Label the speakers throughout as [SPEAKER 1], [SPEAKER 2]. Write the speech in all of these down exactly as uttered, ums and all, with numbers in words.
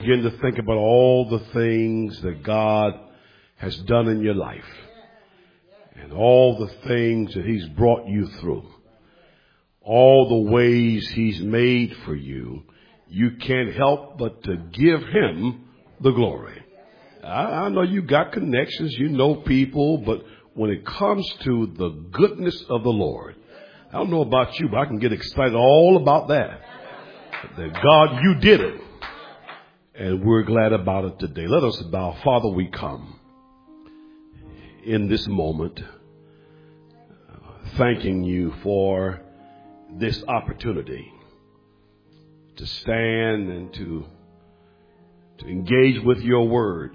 [SPEAKER 1] begin to think about all the things that God has done in your life and all the things that he's brought you through, all the ways he's made for you, you can't help but to give him the glory. I, I know you got connections, you know people, but when it comes to the goodness of the Lord, I don't know about you, but I can get excited all about that. That God, you did it. And we're glad about it today. Let us bow. Father, we come in this moment thanking you for this opportunity to stand and to, to engage with your word.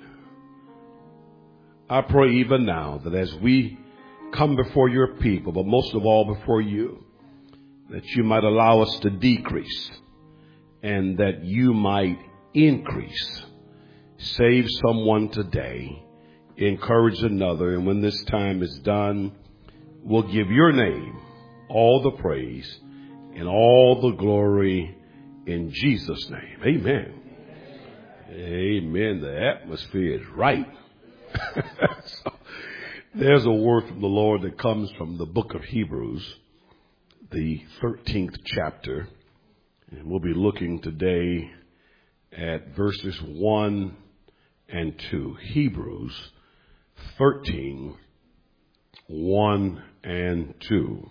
[SPEAKER 1] I pray even now that as we come before your people, but most of all before you, that you might allow us to decrease and that you might increase. Save someone today, encourage another, and when this time is done, we'll give your name all the praise and all the glory in Jesus' name. Amen. Amen. The atmosphere is right. So, there's a word from the Lord that comes from the book of Hebrews, the thirteenth chapter, and we'll be looking today at verses one and two. Hebrews thirteen, one and two.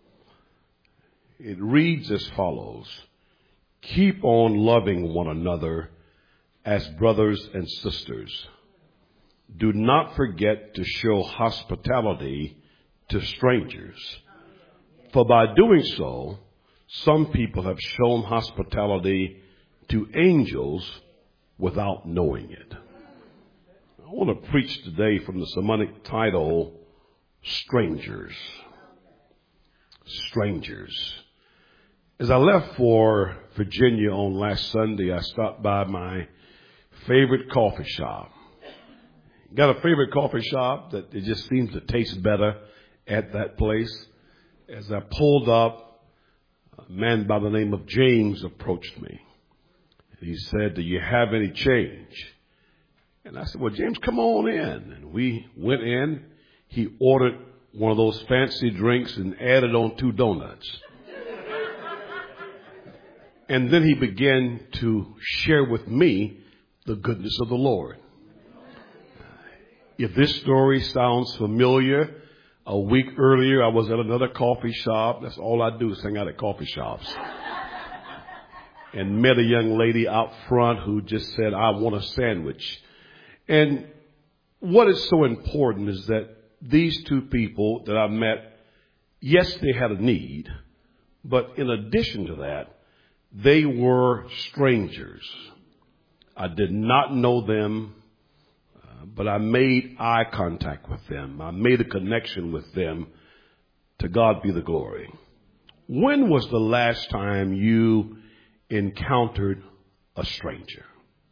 [SPEAKER 1] It reads as follows: keep on loving one another as brothers and sisters. Do not forget to show hospitality to strangers, for by doing so, some people have shown hospitality to angels without knowing it. I want to preach today from the sermonic title, Strangers. Strangers. As I left for Virginia on last Sunday, I stopped by my favorite coffee shop. Got a favorite coffee shop that it just seems to taste better at that place. As I pulled up, a man by the name of James approached me. He said, do you have any change? And I said, well, James, come on in. And we went in. He ordered one of those fancy drinks and added on two donuts. And then he began to share with me the goodness of the Lord. If this story sounds familiar, a week earlier I was at another coffee shop. That's all I do is hang out at coffee shops. And met a young lady out front who just said, I want a sandwich. And what is so important is that these two people that I met, yes, they had a need, but in addition to that, they were strangers. I did not know them, uh, but I made eye contact with them. I made a connection with them. To God be the glory. When was the last time you encountered a stranger?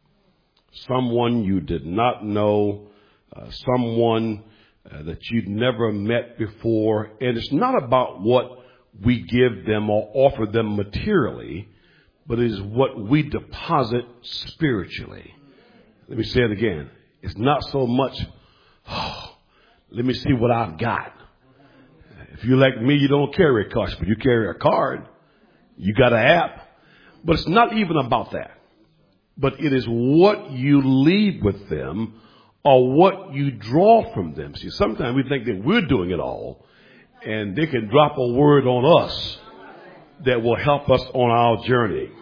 [SPEAKER 1] Someone you did not know, uh, someone uh, that you'd never met before. And it's not about what we give them or offer them materially, but it is what we deposit spiritually. Let me say it again. It's not so much, oh, let me see what I've got. If you're like me, you don't carry a cash, but you carry a card. You got an app. But it's not even about that. But it is what you leave with them or what you draw from them. See, sometimes we think that we're doing it all, and they can drop a word on us that will help us on our journey.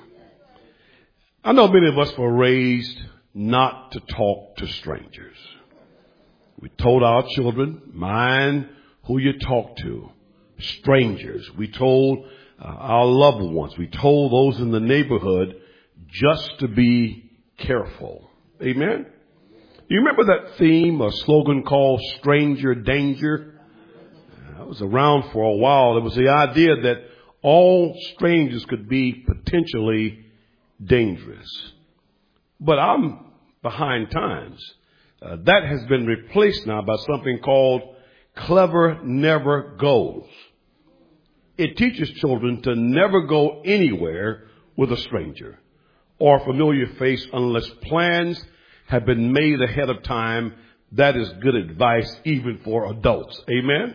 [SPEAKER 1] I know many of us were raised not to talk to strangers. We told our children, mind who you talk to. Strangers. We told uh, our loved ones. We told those in the neighborhood just to be careful. Amen? Do you remember that theme or slogan called Stranger Danger? That was around for a while. It was the idea that all strangers could be potentially dangerous. But I'm behind times. Uh, that has been replaced now by something called Clever Never Goes. It teaches children to never go anywhere with a stranger. or familiar face unless plans have been made ahead of time. That is good advice even for adults. Amen.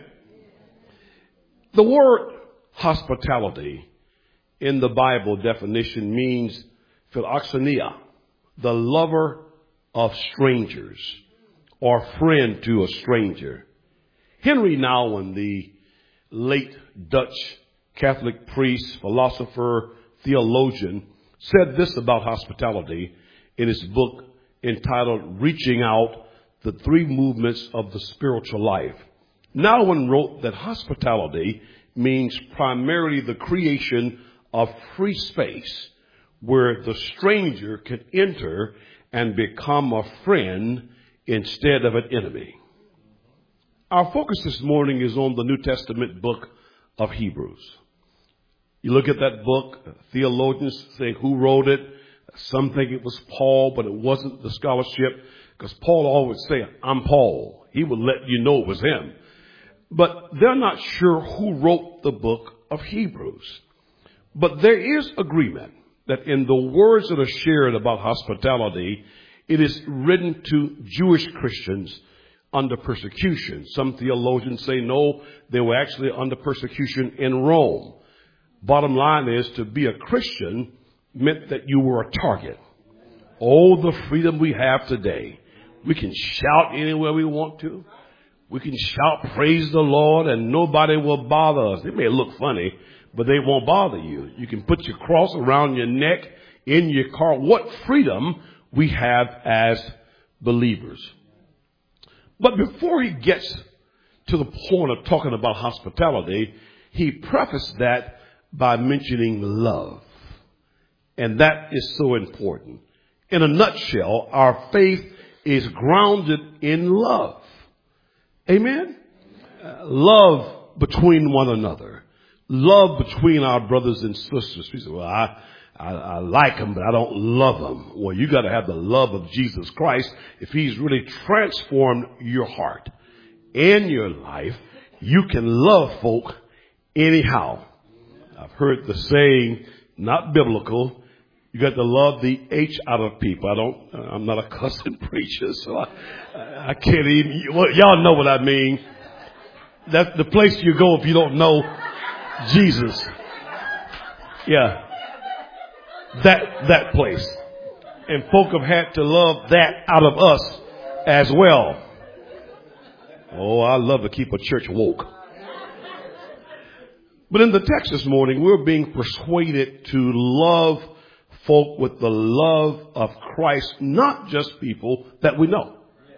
[SPEAKER 1] The word hospitality in the Bible definition means philoxenia, the lover of strangers or friend to a stranger. Henry Nouwen, the late Dutch Catholic priest, philosopher, theologian, said this about hospitality in his book entitled Reaching Out, the Three Movements of the Spiritual Life. Nouwen wrote that hospitality means primarily the creation of free space where the stranger can enter and become a friend instead of an enemy. Our focus this morning is on the New Testament book of Hebrews. You look at that book, theologians say who wrote it. Some think it was Paul, but it wasn't the scholarship, because Paul always say, I'm Paul. He would let you know it was him. But they're not sure who wrote the book of Hebrews. But there is agreement that in the words that are shared about hospitality, it is written to Jewish Christians under persecution. Some theologians say no, they were actually under persecution in Rome. Bottom line is, to be a Christian meant that you were a target. Oh, the freedom we have today. We can shout anywhere we want to. We can shout, praise the Lord, and nobody will bother us. It may look funny, but they won't bother you. You can put your cross around your neck, in your car. What freedom we have as believers. But before he gets to the point of talking about hospitality, he prefaced that by mentioning love. And that is so important. In a nutshell, our faith is grounded in love. Amen? Uh, love between one another. Love between our brothers and sisters. We say, well, I, I, I like them, but I don't love them. Well, you got to have the love of Jesus Christ. If he's really transformed your heart and your life, you can love folk anyhow. I've heard the saying, not biblical, you got to love the H out of people. I don't, I'm not a cussing preacher, so I, I can't even, well, y'all know what I mean. That's the place you go if you don't know Jesus. Yeah. That, that place. And folk have had to love that out of us as well. Oh, I love to keep a church woke. But in the text this morning, we're being persuaded to love folk with the love of Christ, not just people that we know,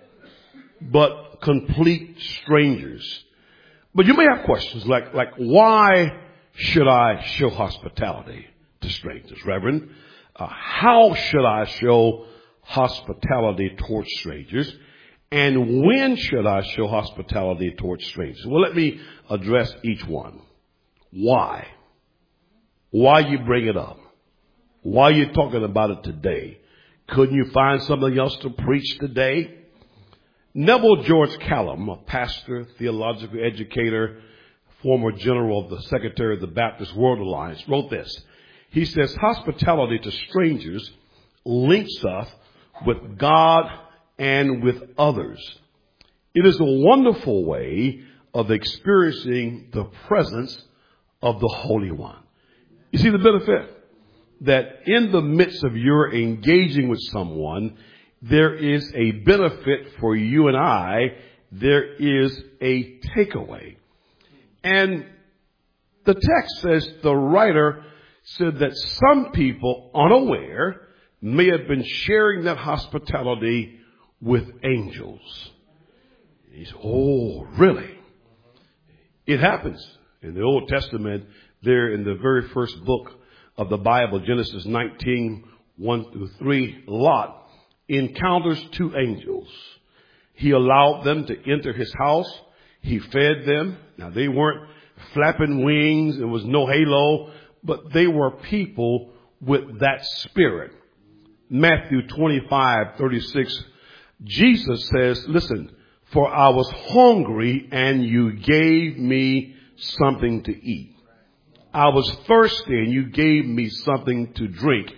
[SPEAKER 1] but complete strangers. But you may have questions like, like, why should I show hospitality to strangers, Reverend? Uh, how should I show hospitality towards strangers? And when should I show hospitality towards strangers? Well, let me address each one. Why? Why you bring it up? Why are you talking about it today? Couldn't you find something else to preach today? Neville George Callum, a pastor, theological educator, former general of the Secretary of the Baptist World Alliance, wrote this. He says, hospitality to strangers links us with God and with others. It is a wonderful way of experiencing the presence of the Holy One. You see the benefit? That in the midst of your engaging with someone, there is a benefit for you and I. There is a takeaway. And the text says, the writer said that some people, unaware, may have been sharing that hospitality with angels. He said, oh, really? It happens. In the Old Testament, there in the very first book of the Bible, Genesis nineteen, one through three, Lot encounters two angels. He allowed them to enter his house. He fed them. Now, they weren't flapping wings. There was no halo, but they were people with that spirit. Matthew twenty-five, thirty-six, Jesus says, listen, for I was hungry and you gave me something to eat. I was thirsty and you gave me something to drink.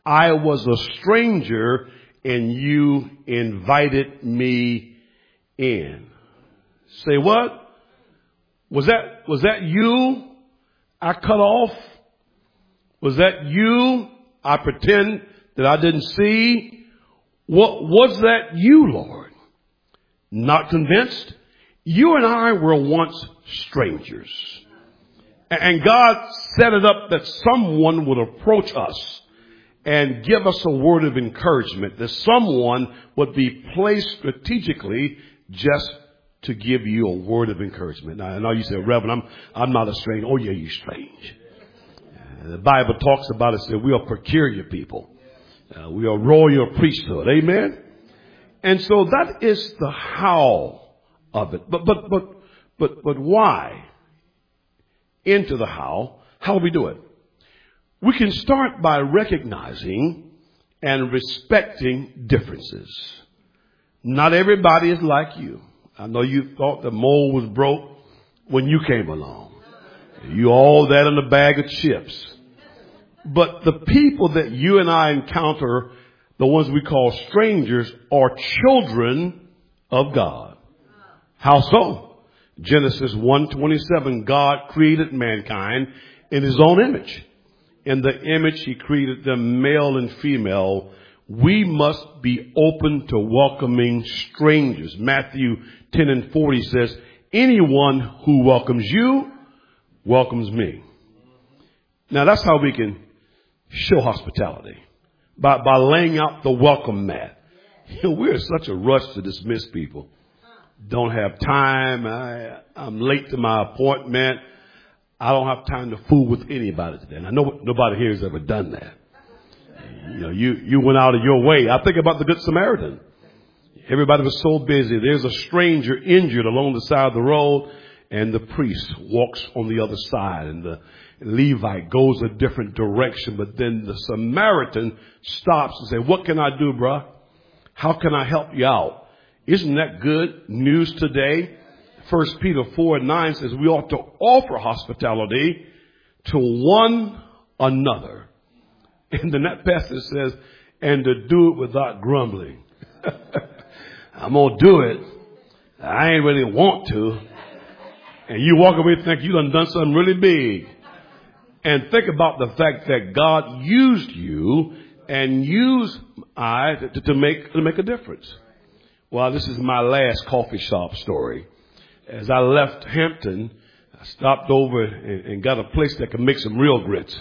[SPEAKER 1] I was a stranger and you invited me in. Say what? Was that, was that you I cut off? Was that you I pretend that I didn't see? What was that you, Lord? Not convinced? You and I were once strangers. And God set it up that someone would approach us and give us a word of encouragement, that someone would be placed strategically just to give you a word of encouragement. Now, I know you say, Reverend, I'm, I'm not a stranger. Oh, yeah, you're strange. Uh, the Bible talks about it, that we are peculiar people. Uh, we are royal priesthood. Amen? And so that is the how of it. But, but, but, but, but why? Into the how. How do we do it? We can start by recognizing and respecting differences. Not everybody is like you. I know you thought the mold was broke when you came along. You all that in a bag of chips. But the people that you and I encounter, the ones we call strangers, are children of God. How so? Genesis one twenty-seven, God created mankind in his own image. In the image he created them, male and female. We must be open to welcoming strangers. Matthew ten and forty says, anyone who welcomes you welcomes me. Now that's how we can show hospitality. By, by laying out the welcome mat. You know, we're in such a rush to dismiss people. Don't have time. I, I'm late to my appointment. I don't have time to fool with anybody today. And I know nobody here has ever done that. You know, you, you went out of your way. I think about the Good Samaritan. Everybody was so busy. There's a stranger injured along the side of the road, and the priest walks on the other side, and the Levite goes a different direction. But then the Samaritan stops and says, what can I do, bruh? How can I help you out? Isn't that good news today? First Peter four and nine says we ought to offer hospitality to one another. And then that passage says, and to do it without grumbling. I'm going to do it. I ain't really want to. And you walk away and think you done done something really big. And think about the fact that God used you and used I to, to make to make a difference. Well, this is my last coffee shop story. As I left Hampton, I stopped over and, and got a place that could make some real grits.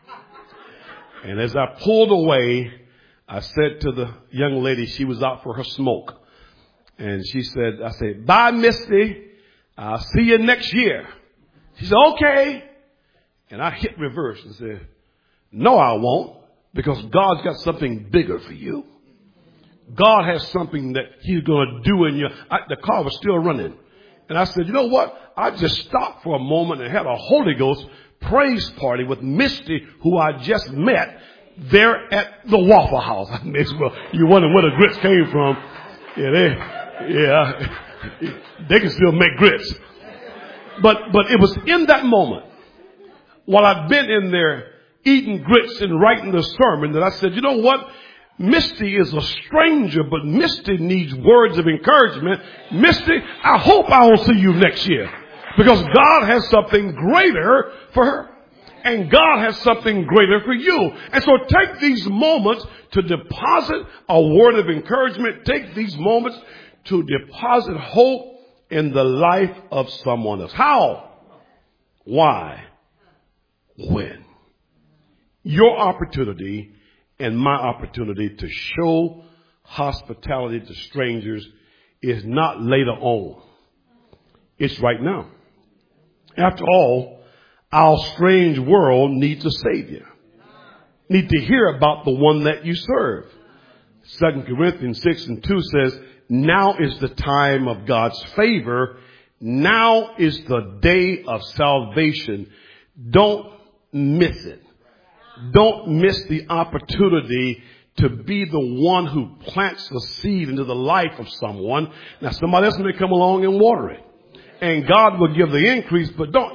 [SPEAKER 1] And as I pulled away, I said to the young lady, she was out for her smoke. And she said, I said, bye, Misty. I'll see you next year. She said, okay. And I hit reverse and said, no, I won't, because God's got something bigger for you. God has something that he's going to do in you. I, the car was still running. And I said, you know what? I just stopped for a moment and had a Holy Ghost praise party with Misty, who I just met there at the Waffle House. I mean, well, you wonder where the grits came from. Yeah, they, yeah, they can still make grits. But, but it was in that moment, while I've been in there eating grits and writing the sermon, that I said, you know what? Misty is a stranger, but Misty needs words of encouragement. Misty, I hope I will see you next year, because God has something greater for her. And God has something greater for you. And so take these moments to deposit a word of encouragement. Take these moments to deposit hope in the life of someone else. How? Why? When? Your opportunity and my opportunity to show hospitality to strangers is not later on. It's right now. After all, our strange world needs a Savior. Need to hear about the one that you serve. Second Corinthians six and two says, now is the time of God's favor. Now is the day of salvation. Don't miss it. Don't miss the opportunity to be the one who plants the seed into the life of someone. Now, somebody else may come along and water it, and God will give the increase, but don't, you know,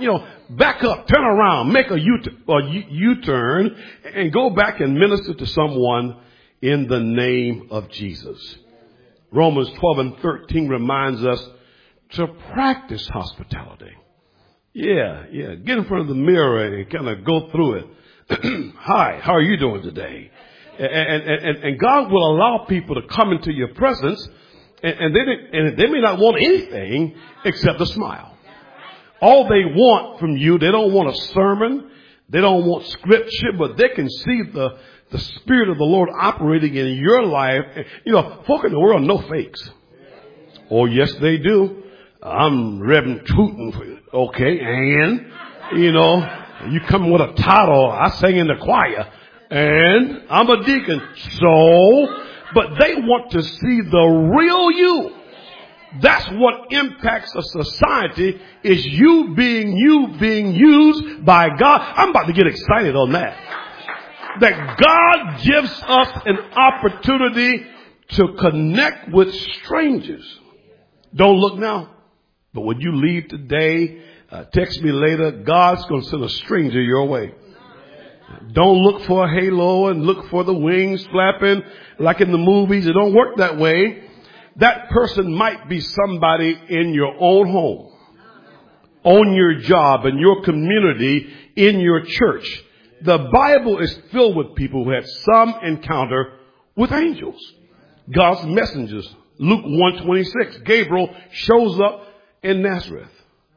[SPEAKER 1] back up, turn around, make a U- a U-turn, and go back and minister to someone in the name of Jesus. Romans twelve and thirteen reminds us to practice hospitality. Yeah, yeah. Get in front of the mirror and kind of go through it. Hi, how are you doing today? And, and, and, and God will allow people to come into your presence, and, and, they, and they may not want anything except a smile. All they want from you, they don't want a sermon, they don't want scripture, but they can see the, the Spirit of the Lord operating in your life. You know, folk in the world know fakes. Oh, yes, they do. I'm Reverend Tootin for you. Okay, and, you know, you come with a title, I sing in the choir, and I'm a deacon. So, but they want to see the real you. That's what impacts a society, is you being you, being used by God. I'm about to get excited on that. That God gives us an opportunity to connect with strangers. Don't look now, but when you leave today, uh, text me later, God's going to send a stranger your way. Don't look for a halo and look for the wings flapping like in the movies. It don't work that way. That person might be somebody in your own home, on your job, in your community, in your church. The Bible is filled with people who had some encounter with angels, God's messengers. Luke one twenty-six, Gabriel shows up in Nazareth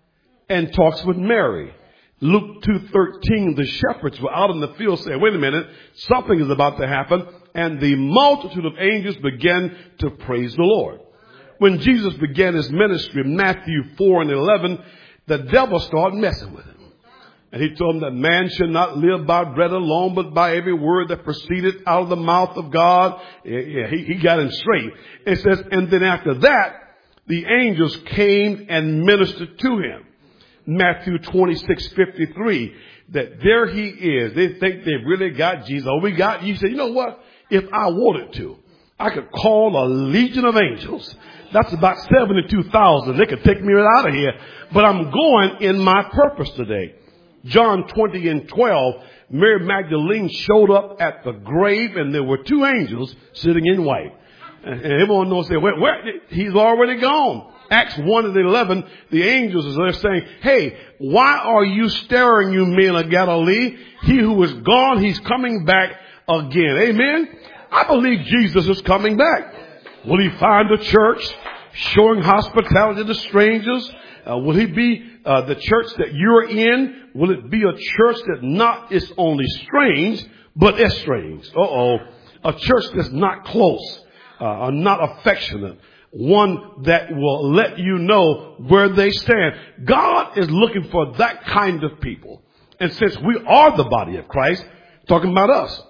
[SPEAKER 1] and talks with Mary. Luke two thirteen, the shepherds were out in the field saying, wait a minute, something is about to happen. And the multitude of angels began to praise the Lord. When Jesus began his ministry, Matthew four and eleven, the devil started messing with him. And he told him that man should not live by bread alone, but by every word that proceeded out of the mouth of God. Yeah, he, he got him straight. It says, and then after that, the angels came and ministered to him. Matthew twenty-six fifty-three, that there he is. They think they really got Jesus. Oh, we got you. Say, you know what? If I wanted to, I could call a legion of angels. That's about seventy-two thousand. They could take me right out of here. But I'm going in my purpose today. John twenty and twelve, Mary Magdalene showed up at the grave, and there were two angels sitting in white. And everyone knows, where, where, he's already gone. Acts one and eleven, the angels is there saying, hey, why are you staring, you men of Galilee? He who is gone, he's coming back again. Amen? I believe Jesus is coming back. Will he find a church showing hospitality to strangers? Uh, will he be uh, the church that you're in? Will it be a church that not is only strange, but estranged? Uh-oh. A church that's not close, uh, not affectionate. One that will let you know where they stand. God is looking for that kind of people. And since we are the body of Christ, talking about us,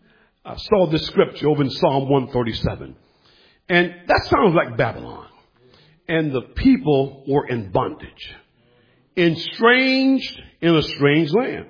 [SPEAKER 1] I saw this scripture over in Psalm one thirty-seven. And that sounds like Babylon. And the people were in bondage, estranged in a strange land,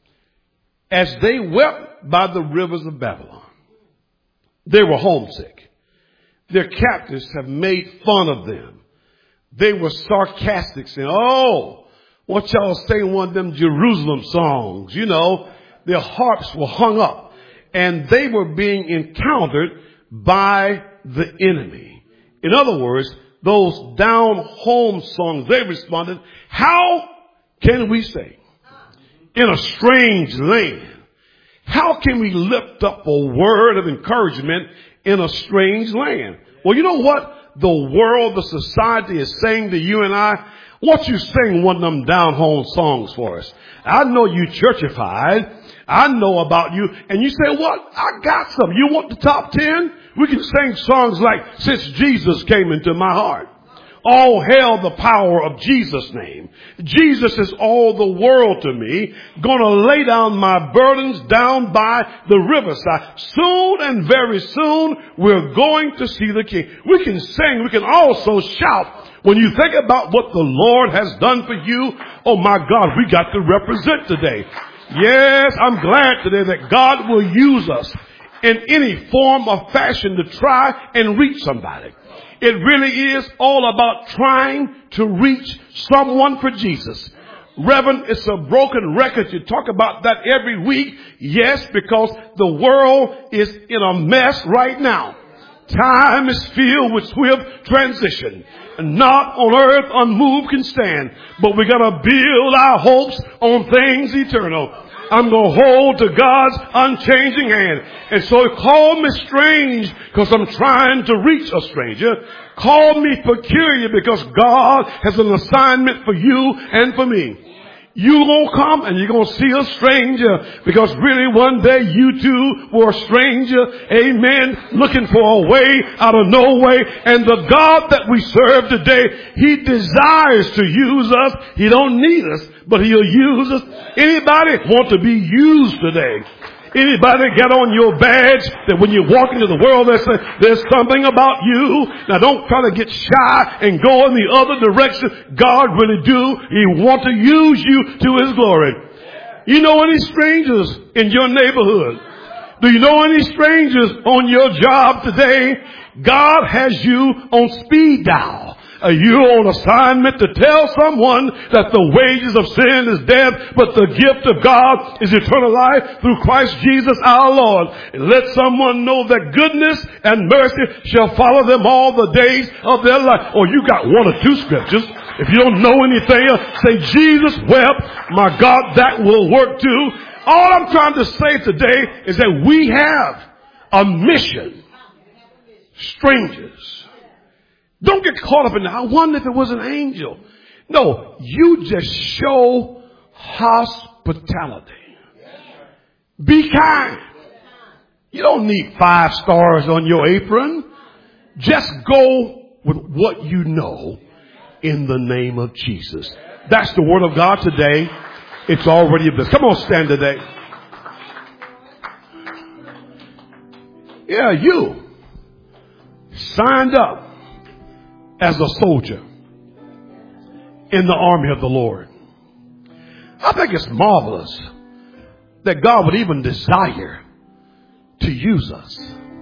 [SPEAKER 1] as they wept by the rivers of Babylon. They were homesick. Their captors have made fun of them. They were sarcastic, saying, oh, what y'all saying one of them Jerusalem songs? You know, their harps were hung up, and they were being encountered by the enemy. In other words, those down home songs, they responded, how can we sing in a strange land? How can we lift up a word of encouragement in a strange land? Well, you know what the world, the society is saying to you and I? Won't you sing one of them down home songs for us? I know you churchified. I know about you. And you say, what? I got some. You want the top ten? We can sing songs like, since Jesus came into my heart. All hail the power of Jesus' name. Jesus is all the world to me. Gonna lay down my burdens down by the riverside. Soon and very soon, we're going to see the King. We can sing. We can also shout. When you think about what the Lord has done for you, oh my God, we got to represent today. Yes, I'm glad today that God will use us in any form or fashion to try and reach somebody. It really is all about trying to reach someone for Jesus. Reverend, it's a broken record. You talk about that every week. Yes, because the world is in a mess right now. Time is filled with swift transition. Not on earth unmoved can stand. But we gotta build our hopes on things eternal. I'm going to hold to God's unchanging hand. And so call me strange because I'm trying to reach a stranger. Call me peculiar because God has an assignment for you and for me. You're going to come and you're going to see a stranger because really one day you too were a stranger. Amen. Looking for a way out of no way. And the God that we serve today, He desires to use us. He don't need us, but He'll use us. Anybody want to be used today? Anybody get on your badge that when you walk into the world they say there's something about you? Now don't try to get shy and go in the other direction. God really do. He want to use you to His glory. You know any strangers in your neighborhood? Do you know any strangers on your job today? God has you on speed dial. Uh, you're on assignment to tell someone that the wages of sin is death, but the gift of God is eternal life through Christ Jesus our Lord. And let someone know that goodness and mercy shall follow them all the days of their life. Or you got one or two scriptures. If you don't know anything else, say Jesus wept. My God, that will work too. All I'm trying to say today is that we have a mission. Strangers. Don't get caught up in that. I wonder if it was an angel. No, you just show hospitality. Be kind. You don't need five stars on your apron. Just go with what you know in the name of Jesus. That's the word of God today. It's already blessed. Come on, stand today. Yeah, you signed up as a soldier in the army of the Lord. I think it's marvelous that God would even desire to use us.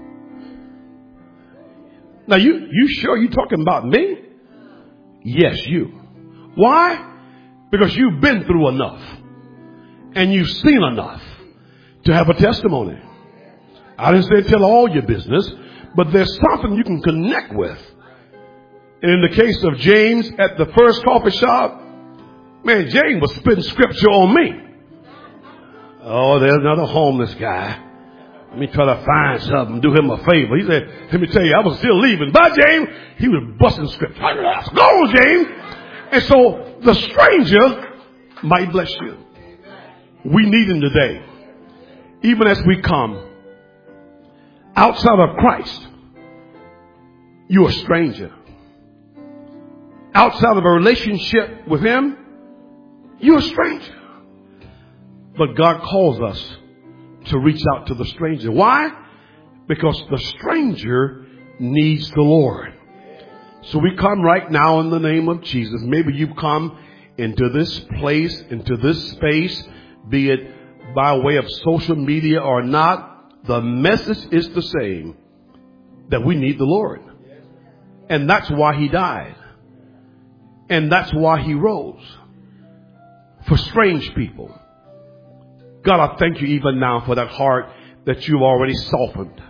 [SPEAKER 1] Now, you, you sure you talking about me? Yes, you. Why? Because you've been through enough and you've seen enough to have a testimony. I didn't say tell all your business, but there's something you can connect with. And in the case of James at the first coffee shop, man, James was spitting scripture on me. Oh, there's another homeless guy. Let me try to find something, do him a favor. He said, let me tell you, I was still leaving. Bye, James. He was busting scripture. Go on, James. And so the stranger might bless you. We need him today. Even as we come outside of Christ, you're a stranger. Outside of a relationship with Him, you're a stranger. But God calls us to reach out to the stranger. Why? Because the stranger needs the Lord. So we come right now in the name of Jesus. Maybe you've come into this place, into this space, be it by way of social media or not. The message is the same, that we need the Lord. And that's why He died. And that's why He rose. For strange people. God, I thank you even now for that heart that you've already softened.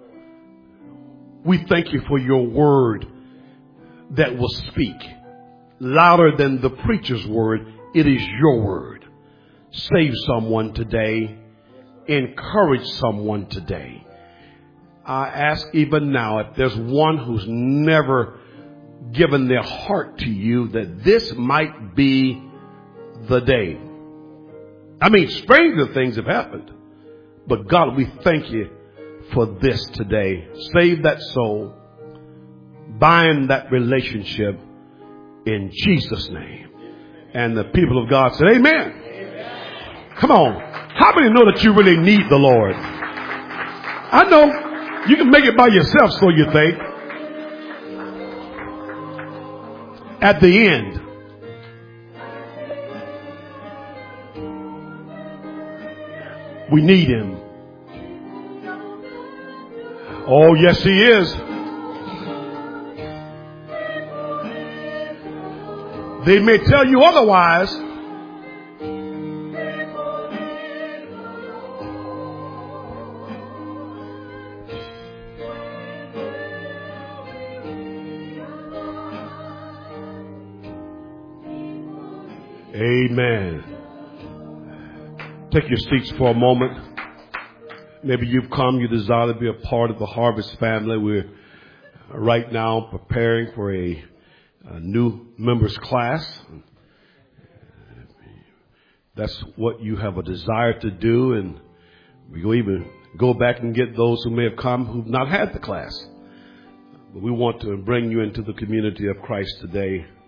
[SPEAKER 1] We thank you for your word that will speak louder than the preacher's word. It is your word. Save someone today. Encourage someone today. I ask even now, if there's one who's never given their heart to you, that this might be the day. I mean, stranger things have happened, but God, we thank you for this today. Save that soul, bind that relationship in Jesus' name. And the people of God said, amen. Amen. Come on. How many know that you really need the Lord? I know you can make it by yourself, so you think. At the end, we need Him. Oh, yes, He is. They may tell you otherwise, Amen. Take your seats for a moment. Maybe you've come, you desire to be a part of the Harvest family. We're right now preparing for a, a new members class. That's what you have a desire to do, and we will even go back and get those who may have come who've not had the class. But we want to bring you into the community of Christ today.